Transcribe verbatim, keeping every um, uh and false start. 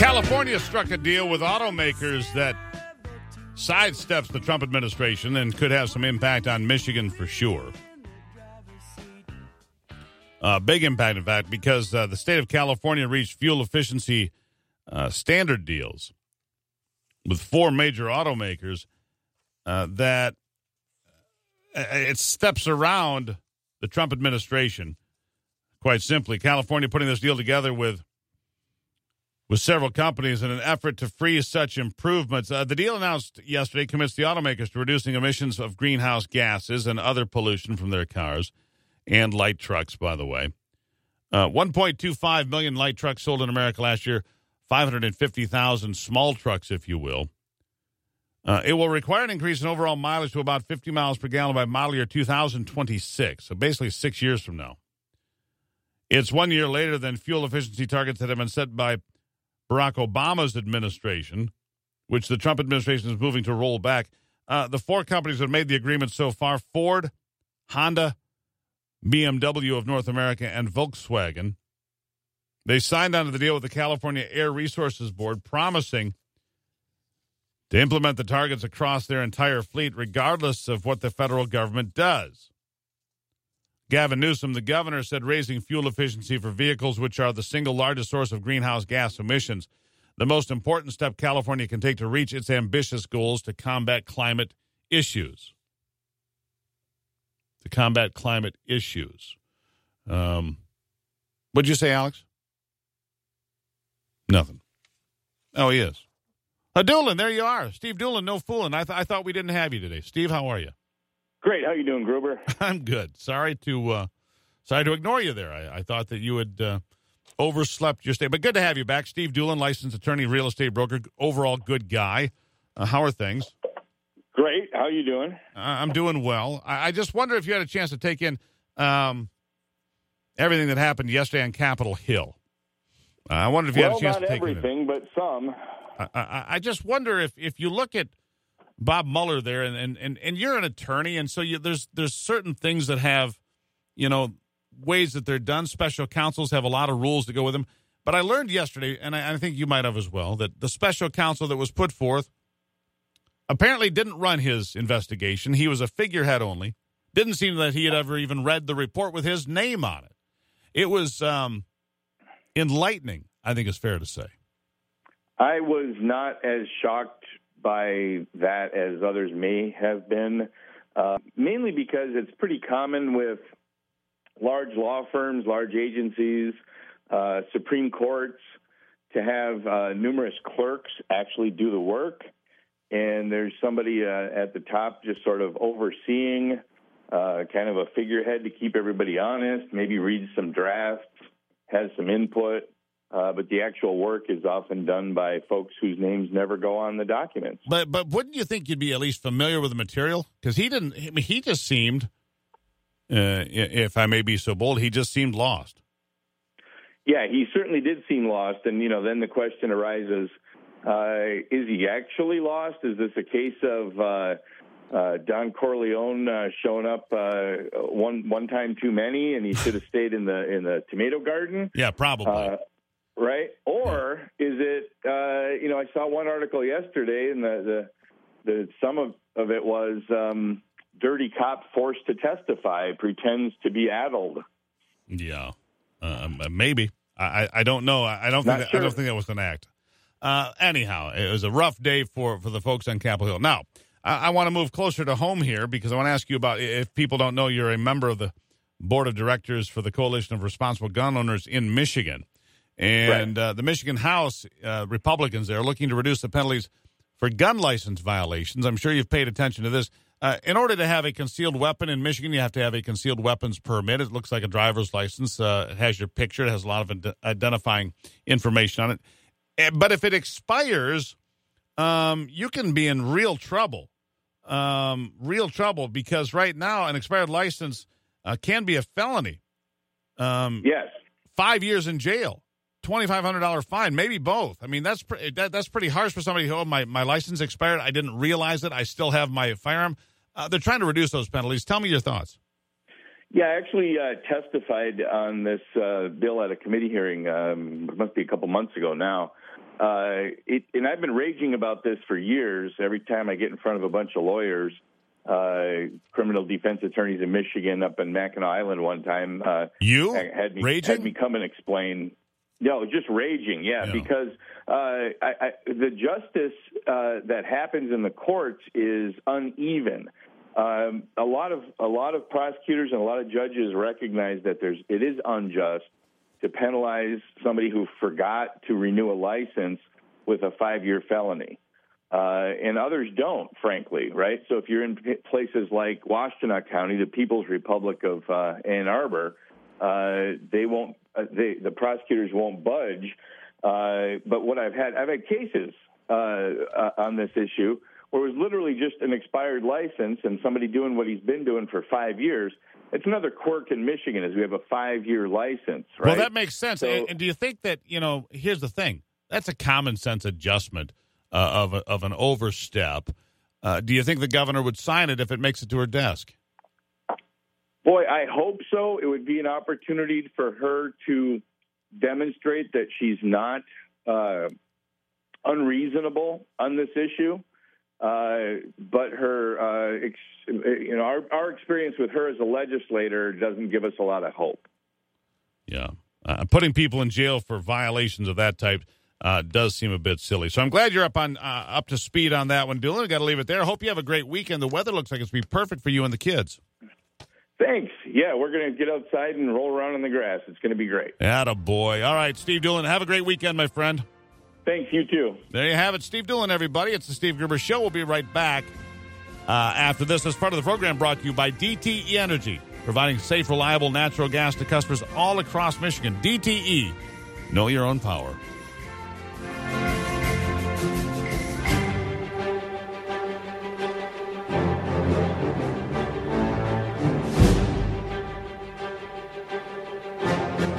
California struck a deal with automakers that sidesteps the Trump administration and could have some impact on Michigan for sure. Uh, big impact, in fact, because uh, the state of California reached fuel efficiency uh, standard deals with four major automakers uh, that uh, it steps around the Trump administration. Quite simply, California putting this deal together with with several companies in an effort to freeze such improvements. Uh, the deal announced yesterday commits the automakers to reducing emissions of greenhouse gases and other pollution from their cars and light trucks, by the way. Uh, one point two five million light trucks sold in America last year, five hundred fifty thousand small trucks, if you will. Uh, it will require an increase in overall mileage to about fifty miles per gallon by model year two thousand twenty-six, so basically six years from now. It's one year later than fuel efficiency targets that have been set by Barack Obama's administration, which the Trump administration is moving to roll back. Uh, the four companies that have made the agreement so far, Ford, Honda, B M W of North America, and Volkswagen, they signed onto the deal with the California Air Resources Board, promising to implement the targets across their entire fleet, regardless of what the federal government does. Gavin Newsom, the governor, said raising fuel efficiency for vehicles, which are the single largest source of greenhouse gas emissions, the most important step California can take to reach its ambitious goals to combat climate issues. To combat climate issues. Um, what'd you say, Alex? Nothing. Oh, he is. Uh, Doolin, there you are. Steve Doolin, no fooling. I, th- I thought we didn't have you today. Steve, how are you? Great. How you doing, Gruber? I'm good. Sorry to uh, sorry to ignore you there. I, I thought that you had uh, overslept your stay. But good to have you back. Steve Doolin, licensed attorney, real estate broker, overall good guy. Uh, how are things? Great. How you doing? Uh, I'm doing well. I, I just wonder if you had a chance to take in um, everything that happened yesterday on Capitol Hill. Uh, I wondered if you well, had a chance to take in it. Not everything, but some. I, I, I just wonder if, if you look at Bob Mueller there, and, and, and, and you're an attorney, and so you, there's there's certain things that have, you know, ways that they're done. Special counsels have a lot of rules to go with them. But I learned yesterday, and I, I think you might have as well, that the special counsel that was put forth apparently didn't run his investigation. He was a figurehead only. Didn't seem that he had ever even read the report with his name on it. It was um, enlightening, I think is fair to say. I was not as shocked by that as others may have been, uh, mainly because it's pretty common with large law firms, large agencies, uh, Supreme Courts, to have uh, numerous clerks actually do the work. And there's somebody uh, at the top just sort of overseeing, uh, kind of a figurehead to keep everybody honest, maybe reads some drafts, has some input. Uh, but the actual work is often done by folks whose names never go on the documents. But but wouldn't you think you'd be at least familiar with the material? Because he didn't. I mean, he just seemed, uh, if I may be so bold, he just seemed lost. Yeah, he certainly did seem lost. And, you know, then the question arises, uh, is he actually lost? Is this a case of uh, uh, Don Corleone uh, showing up uh, one one time too many, and he should have stayed in the in the tomato garden? Yeah, probably. Uh, Right? Or is it, uh, you know, I saw one article yesterday, and the, the, the some of, of it was um, dirty cop forced to testify pretends to be addled. Yeah, uh, maybe. I, I don't know. I don't think that, sure. I don't think that was an act. Uh, anyhow, it was a rough day for, for the folks on Capitol Hill. Now, I, I want to move closer to home here because I want to ask you about, if people don't know, you're a member of the board of directors for the Coalition of Responsible Gun Owners in Michigan. And right. uh, the Michigan House uh, Republicans there are looking to reduce the penalties for gun license violations. I'm sure you've paid attention to this. Uh, in order to have a concealed weapon in Michigan, you have to have a concealed weapons permit. It looks like a driver's license. Uh, it has your picture. It has a lot of ad- identifying information on it. But if it expires, um, you can be in real trouble. Um, real trouble because right now an expired license uh, can be a felony. Um, yes. Five years in jail. twenty-five hundred dollars fine, maybe both. I mean, that's pre- that, that's pretty harsh for somebody who, oh, my, my license expired. I didn't realize it. I still have my firearm. Uh, they're trying to reduce those penalties. Tell me your thoughts. Yeah, I actually uh, testified on this uh, bill at a committee hearing. Um, it must be a couple months ago now. uh, it, and I've been raging about this for years. Every time I get in front of a bunch of lawyers, uh, criminal defense attorneys in Michigan, up in Mackinac Island one time, uh, you had me, raging? had me come and explain. No, just raging, yeah, yeah. because uh, I, I, the justice uh, that happens in the courts is uneven. Um, a lot of a lot of prosecutors and a lot of judges recognize that there's it is unjust to penalize somebody who forgot to renew a license with a five-year felony, uh, and others don't, frankly, right? So if you're in places like Washtenaw County, the People's Republic of uh, Ann Arbor, uh, they won't. Uh, they, the prosecutors won't budge. Uh, but what I've had, I've had cases uh, uh, on this issue where it was literally just an expired license and somebody doing what he's been doing for five years. It's another quirk in Michigan is we have a five-year license, right? Well, that makes sense. So, and, and do you think that, you know, here's the thing. That's a common sense adjustment uh, of, a, of an overstep. Uh, do you think the governor would sign it if it makes it to her desk? Boy, I hope so. It would be an opportunity for her to demonstrate that she's not uh, unreasonable on this issue. Uh, but her, uh, ex- you know, our, our experience with her as a legislator doesn't give us a lot of hope. Yeah. Uh, putting people in jail for violations of that type uh, does seem a bit silly. So I'm glad you're up on uh, up to speed on that one, Dylan. Got to leave it there. Hope you have a great weekend. The weather looks like it's going to be perfect for you and the kids. Thanks. Yeah, we're going to get outside and roll around in the grass. It's going to be great. Attaboy. All right, Steve Doolan, have a great weekend, my friend. Thanks, you too. There you have it. Steve Doolan, everybody. It's the Steve Gerber Show. We'll be right back uh, after this. As part of the program brought to you by D T E Energy, providing safe, reliable natural gas to customers all across Michigan. D T E, know your own power.